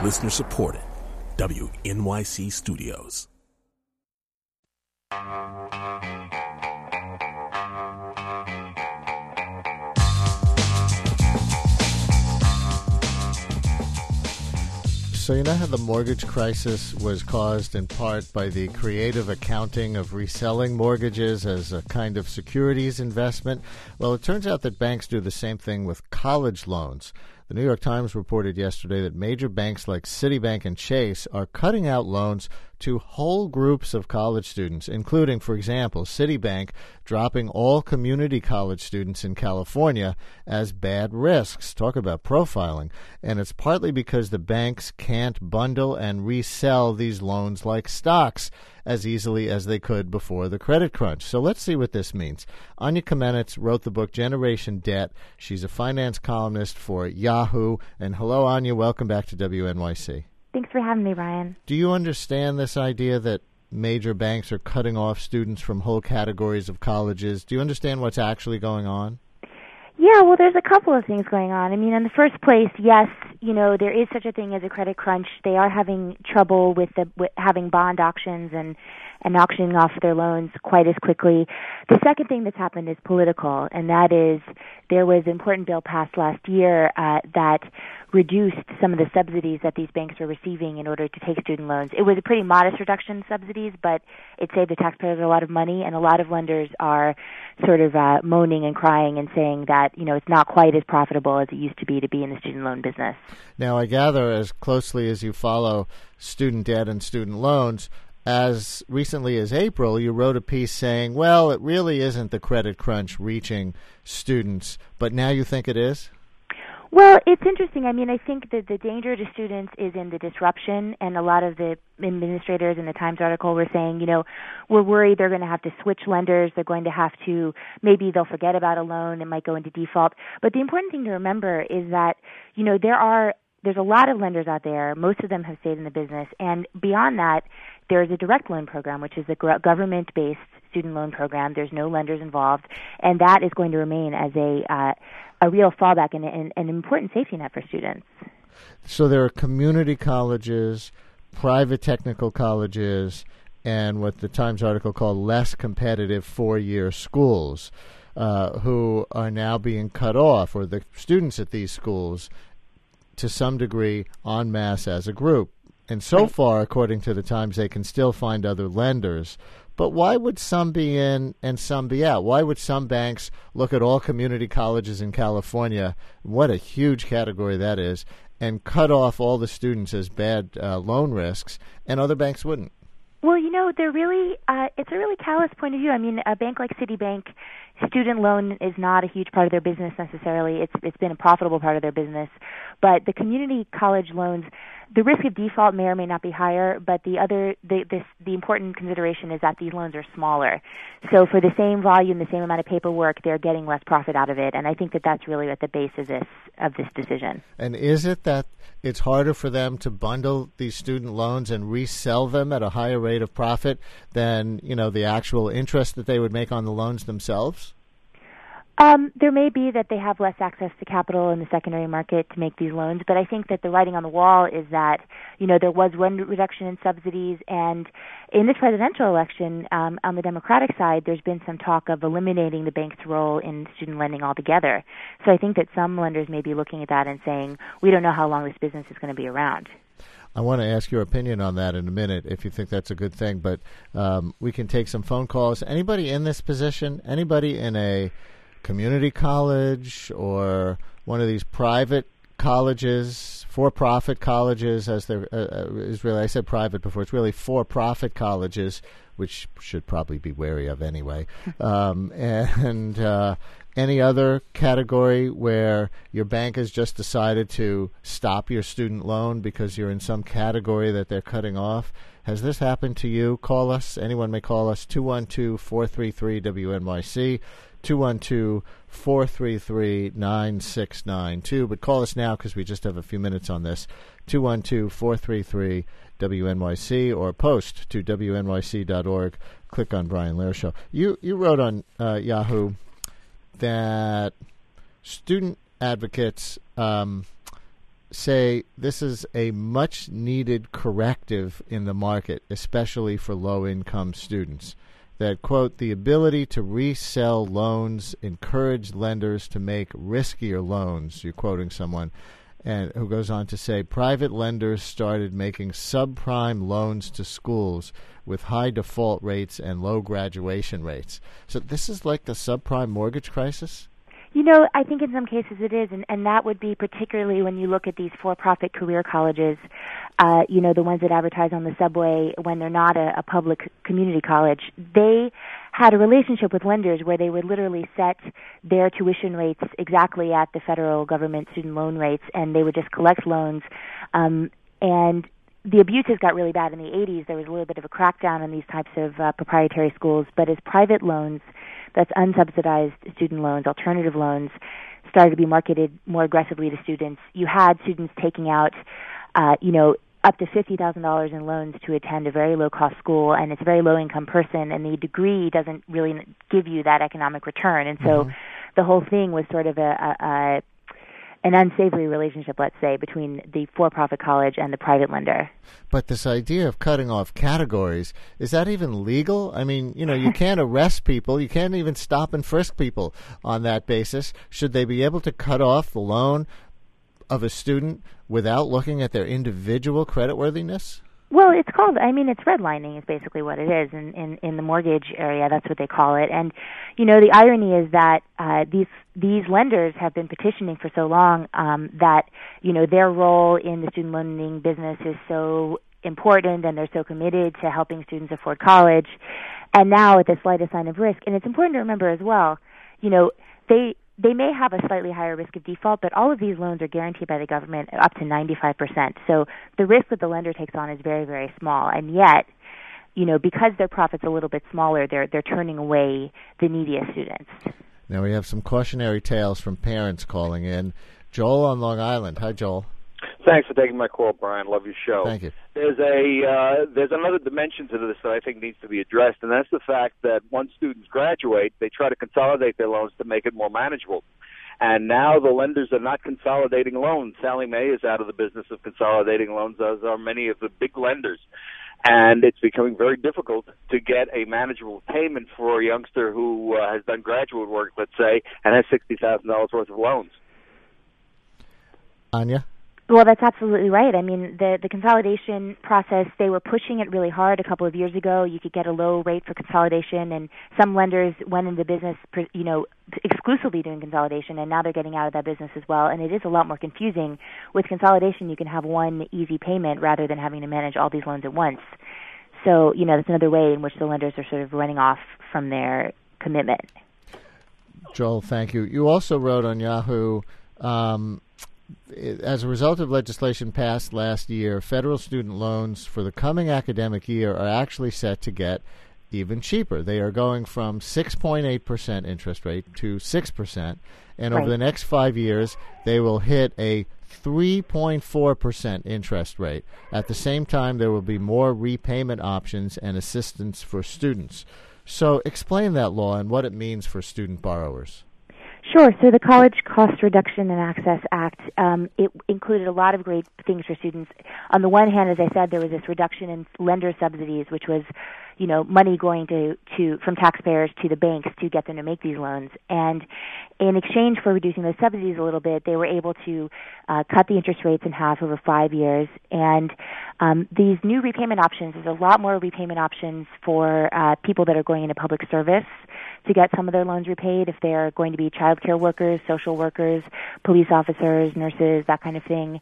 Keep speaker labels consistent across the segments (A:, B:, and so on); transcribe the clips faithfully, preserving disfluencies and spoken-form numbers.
A: Listener supported. W N Y C Studios.
B: So you know how the mortgage crisis was caused in part by the creative accounting of reselling mortgages as a kind of securities investment? Well, it turns out that banks do the same thing with college loans. The New York Times reported yesterday that major banks like Citibank and Chase are cutting out loans to whole groups of college students, including, for example, Citibank dropping all community college students in California as bad risks. Talk about profiling. And it's partly because the banks can't bundle and resell these loans like stocks as easily as they could before the credit crunch. So let's see what this means. Anya Kamenetz wrote the book Generation Debt. She's a finance columnist for Yahoo. And hello, Anya. Welcome back to W N Y C.
C: Thanks for having me, Ryan.
B: Do you understand this idea that major banks are cutting off students from whole categories of colleges? Do you understand what's actually going on?
C: Yeah, well, there's a couple of things going on. I mean, in the first place, yes, you know, there is such a thing as a credit crunch. They are having trouble with the with having bond auctions and and auctioning off their loans quite as quickly. The second thing that's happened is political, and that is there was an important bill passed last year uh, that reduced some of the subsidies that these banks were receiving in order to take student loans. It was a pretty modest reduction in subsidies, but it saved the taxpayers a lot of money, and a lot of lenders are sort of uh, moaning and crying and saying that, you know, it's not quite as profitable as it used to be to be in the student loan business.
B: Now, I gather as closely as you follow student debt and student loans, as recently as April, you wrote a piece saying, well, it really isn't the credit crunch reaching students, but now you think it is?
C: Well, it's interesting. I mean, I think that the danger to students is in the disruption, and a lot of the administrators in the Times article were saying, you know, we're worried they're going to have to switch lenders. They're going to have to, maybe they'll forget about a loan and might go into default. But the important thing to remember is that, you know, there are There's a lot of lenders out there. Most of them have stayed in the business. And beyond that, there's a direct loan program, which is a government-based student loan program. There's no lenders involved. And that is going to remain as a uh, a real fallback and, and an important safety net for students.
B: So there are community colleges, private technical colleges, and what the Times article called less competitive four-year schools uh, who are now being cut off, or the students at these schools to some degree en masse as a group. And so
C: right.
B: far, according to the Times, they can still find other lenders. But why would some be in and some be out? Why would some banks look at all community colleges in California, what a huge category that is, and cut off all the students as bad uh, loan risks, and other banks wouldn't?
C: Well, you know, they're really, uh, it's a really callous point of view. I mean, a bank like Citibank, student loan is not a huge part of their business necessarily. It's it's been a profitable part of their business. But the community college loans, the risk of default may or may not be higher, but the other, the, this, the important consideration is that these loans are smaller. So for the same volume, the same amount of paperwork, they're getting less profit out of it. And I think that that's really at the base of this, of this decision.
B: And is it that it's harder for them to bundle these student loans and resell them at a higher rate of profit than, you know, the actual interest that they would make on the loans themselves?
C: Um, there may be that they have less access to capital in the secondary market to make these loans, but I think that the writing on the wall is that, you know, there was one reduction in subsidies, and in this presidential election, um, on the Democratic side, there's been some talk of eliminating the bank's role in student lending altogether. So I think that some lenders may be looking at that and saying, we don't know how long this business is going to be around.
B: I want to ask your opinion on that in a minute, if you think that's a good thing, but um, we can take some phone calls. Anybody in this position, anybody in a community college or one of these private colleges, for-profit colleges, as there uh, is really, I said private before, it's really for-profit colleges, which should probably be wary of anyway, um, and uh, any other category where your bank has just decided to stop your student loan because you're in some category that they're cutting off. Has this happened to you? Call us. Anyone may call us, two one two, four three three, W N Y C, two one two, four three three, nine six nine two. But call us now because we just have a few minutes on this, two one two, four three three, W N Y C, or post to W N Y C dot org. Click on Brian Lehrer Show. You, you wrote on uh, Yahoo that student advocates um, say this is a much-needed corrective in the market, especially for low-income students. That, quote, the ability to resell loans encouraged lenders to make riskier loans, you're quoting someone, and who goes on to say, private lenders started making subprime loans to schools with high default rates and low graduation rates. So this is like the subprime mortgage crisis?
C: You know, I think in some cases it is, and, and that would be particularly when you look at these for-profit career colleges, uh, you know, the ones that advertise on the subway when they're not a, a public community college. They had a relationship with lenders where they would literally set their tuition rates exactly at the federal government student loan rates, and they would just collect loans. Um, and the abuses got really bad in the eighties. There was a little bit of a crackdown on these types of uh, proprietary schools, but as private loans, that's unsubsidized student loans, alternative loans, started to be marketed more aggressively to students. You had students taking out, uh, you know, up to fifty thousand dollars in loans to attend a very low-cost school, and it's a very low-income person, and the degree doesn't really give you that economic return. And so mm-hmm. the whole thing was sort of a, a, a an unsavory relationship, let's say, between the for-profit college and the private lender.
B: But this idea of cutting off categories, is that even legal? I mean, you know, you can't arrest people. You can't even stop and frisk people on that basis. Should they be able to cut off the loan of a student without looking at their individual creditworthiness?
C: Well, it's called, I mean, it's redlining is basically what it is. In, in, in the mortgage area, that's what they call it. And, you know, the irony is that uh, these these lenders have been petitioning for so long um, that, you know, their role in the student lending business is so important, and they're so committed to helping students afford college. And now at the slightest sign of risk, and it's important to remember as well, you know, they... They may have a slightly higher risk of default, but all of these loans are guaranteed by the government up to ninety-five percent. So the risk that the lender takes on is very, very small. And yet, you know, because their profit's a little bit smaller, they're they're turning away the neediest students.
B: Now we have some cautionary tales from parents calling in. Joel on Long Island. Hi, Joel.
D: Thanks for taking my call, Brian. Love your show.
B: Thank you.
D: There's a uh, there's another dimension to this that I think needs to be addressed, and that's the fact that once students graduate, they try to consolidate their loans to make it more manageable. And now the lenders are not consolidating loans. Sallie Mae is out of the business of consolidating loans, as are many of the big lenders. And it's becoming very difficult to get a manageable payment for a youngster who uh, has done graduate work, let's say, and has sixty thousand dollars worth of loans.
B: Anya?
C: Well, that's absolutely right. I mean, the the consolidation process, they were pushing it really hard a couple of years ago. You could get a low rate for consolidation, and some lenders went into business, you know, exclusively doing consolidation, and now they're getting out of that business as well. And it is a lot more confusing. With consolidation, you can have one easy payment rather than having to manage all these loans at once. So, you know, that's another way in which the lenders are sort of running off from their commitment.
B: Joel, thank you. You also wrote on Yahoo, um, as a result of legislation passed last year, federal student loans for the coming academic year are actually set to get even cheaper. They are going from six point eight percent interest rate to six percent, and
C: right.
B: over the next five years, they will hit a three point four percent interest rate. At the same time, there will be more repayment options and assistance for students. So explain that law and what it means for student borrowers.
C: Sure. So the College Cost Reduction and Access Act, um, it included a lot of great things for students. On the one hand, as I said, there was this reduction in lender subsidies, which was, you know, money going to, to from taxpayers to the banks to get them to make these loans. And in exchange for reducing those subsidies a little bit, they were able to uh, cut the interest rates in half over five years. And um, these new repayment options, there's a lot more repayment options for uh, people that are going into public service to get some of their loans repaid, if they're going to be child care workers, social workers, police officers, nurses, that kind of thing.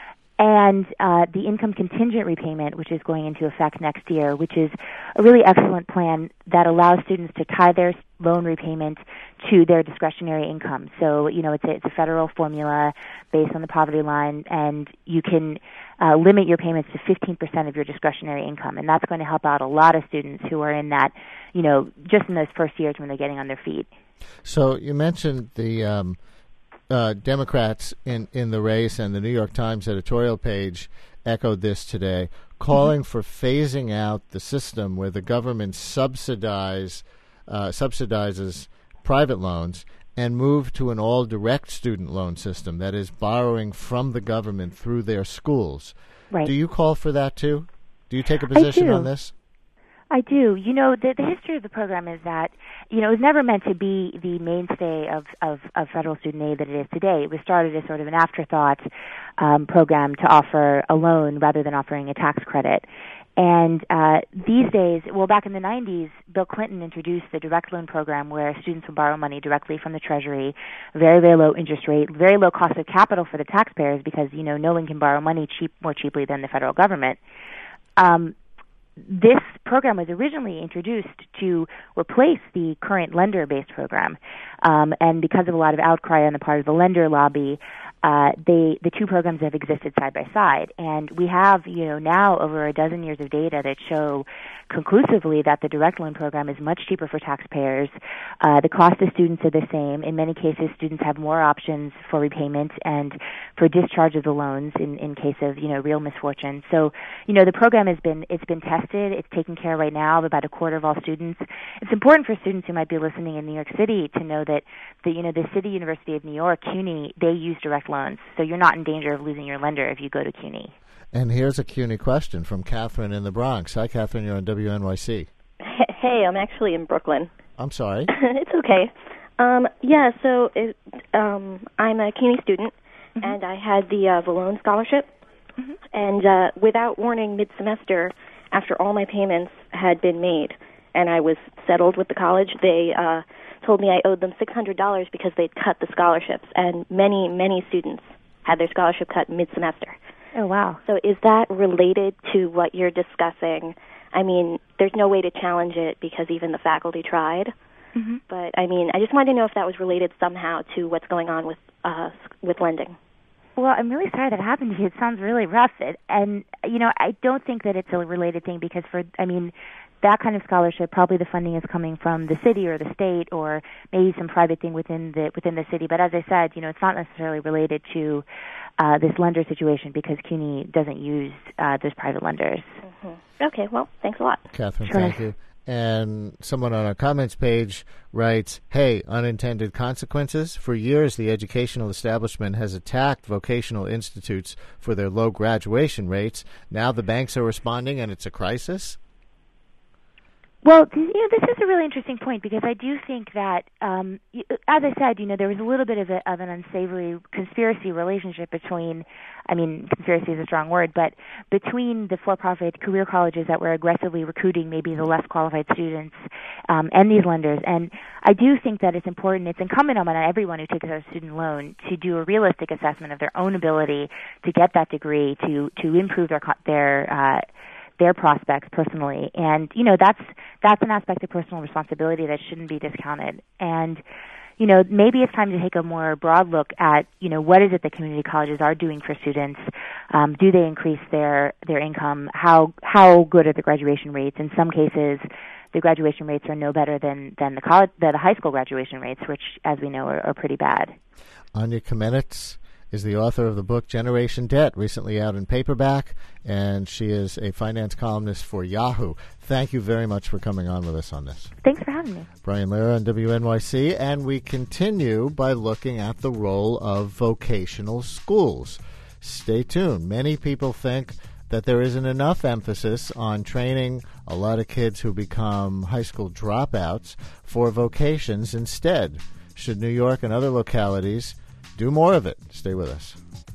C: And uh, the income contingent repayment, which is going into effect next year, which is a really excellent plan that allows students to tie their loan repayment to their discretionary income. So, you know, it's a, it's a federal formula based on the poverty line, and you can uh, limit your payments to fifteen percent of your discretionary income. And that's going to help out a lot of students who are in that, you know, just in those first years when they're getting on their feet. So
B: you mentioned the um, uh, Democrats in, in the race, and the New York Times editorial page echoed this today, calling mm-hmm. for phasing out the system where the government subsidize uh, subsidizes private loans and move to an all-direct student loan system, that is, borrowing from the government through their schools.
C: Right.
B: Do you call for that, too? Do you take a position on this?
C: I do. You know, the, the history of the program is that, you know, it was never meant to be the mainstay of, of, of federal student aid that it is today. It was started as sort of an afterthought um, program to offer a loan rather than offering a tax credit. And uh, these days, well, back in the nineties, Bill Clinton introduced the direct loan program where students would borrow money directly from the Treasury, very, very low interest rate, very low cost of capital for the taxpayers because, you know, no one can borrow money cheap more cheaply than the federal government. Um, This program was originally introduced to replace the current lender-based program, um, and because of a lot of outcry on the part of the lender lobby, uh, they the two programs have existed side by side. And we have, you know, now over a dozen years of data that show conclusively that the direct loan program is much cheaper for taxpayers. Uh, the cost of students are the same. In many cases, students have more options for repayment and for discharge of the loans in, in case of, you know, real misfortune. So, you know, the program has been it's been tested. It's taken care right now of about a quarter of all students. It's important for students who might be listening in New York City to know that the, you know, the City University of New York, CUNY, they use direct loans. So you're not in danger of losing your lender if you go to CUNY.
B: And here's a CUNY question from Catherine in the Bronx. Hi, Catherine. You're on W N Y C.
E: Hey, I'm actually in Brooklyn.
B: I'm sorry.
E: It's okay. Um, yeah, so it, um, I'm a CUNY student, mm-hmm. and I had the uh, Vallone Scholarship. Mm-hmm. And uh, without warning, mid-semester, after all my payments had been made and I was settled with the college, they uh, told me I owed them six hundred dollars because they'd cut the scholarships. And many, many students had their scholarship cut mid-semester.
C: Oh, wow.
E: So is that related to what you're discussing? I mean, there's no way to challenge it because even the faculty tried. Mm-hmm. But, I mean, I just wanted to know if that was related somehow to what's going on with uh, with lending.
C: Well, I'm really sorry that happened to you. It sounds really rough. It, and, you know, I don't think that it's a related thing because, for, I mean, that kind of scholarship, probably the funding is coming from the city or the state or maybe some private thing within the within the city. But as I said, you know, it's not necessarily related to uh, this lender situation because CUNY doesn't use uh, those private lenders.
E: Mm-hmm. Okay, well, thanks a lot.
B: Catherine,
C: sure.
B: Thank you. And someone on our comments page writes, hey, unintended consequences. For years, the educational establishment has attacked vocational institutes for their low graduation rates. Now the banks are responding, and it's a crisis?
C: Well, you know, this is a really interesting point because I do think that, um, as I said, you know, there was a little bit of, a, of an unsavory conspiracy relationship between, I mean, conspiracy is a strong word, but between the for-profit career colleges that were aggressively recruiting maybe the less qualified students um, and these lenders. And I do think that it's important, it's incumbent on everyone who takes out a student loan to do a realistic assessment of their own ability to get that degree, to, to improve their, their uh their prospects personally. And, you know, that's that's an aspect of personal responsibility that shouldn't be discounted. And, you know, maybe it's time to take a more broad look at, you know, what is it that community colleges are doing for students? Um, do they increase their, their income? How how good are the graduation rates? In some cases, the graduation rates are no better than, than the college, the, the high school graduation rates, which, as we know, are, are pretty bad.
B: Anya Kamenetz is the author of the book Generation Debt, recently out in paperback, and she is a finance columnist for Yahoo. Thank you very much for coming on with us on this.
C: Thanks for having me.
B: Brian Lehrer on W N Y C, and we continue by looking at the role of vocational schools. Stay tuned. Many people think that there isn't enough emphasis on training a lot of kids who become high school dropouts for vocations instead. Should New York and other localities do more of it? Stay with us.